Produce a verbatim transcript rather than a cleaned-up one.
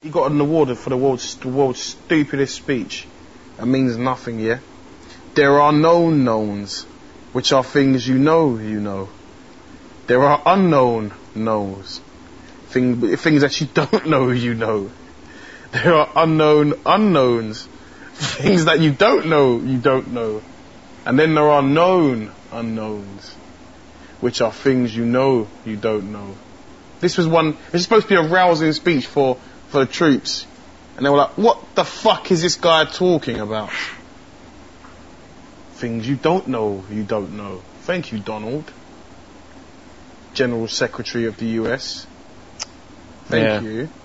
He got an award for the world's, the world's stupidest speech. That means nothing, yeah? There are known knowns, which are things you know you know. There are unknown knows, thing, things that you don't know you know. There are unknown unknowns, things that you don't know you don't know. And then there are known unknowns, which are things you know you don't know. This was one, this is supposed to be a rousing speech for, for the troops. And they were like, what the fuck is this guy talking about? Things you don't know you don't know. Thank you, Donald. General Secretary of the U S. Thank Yeah. you.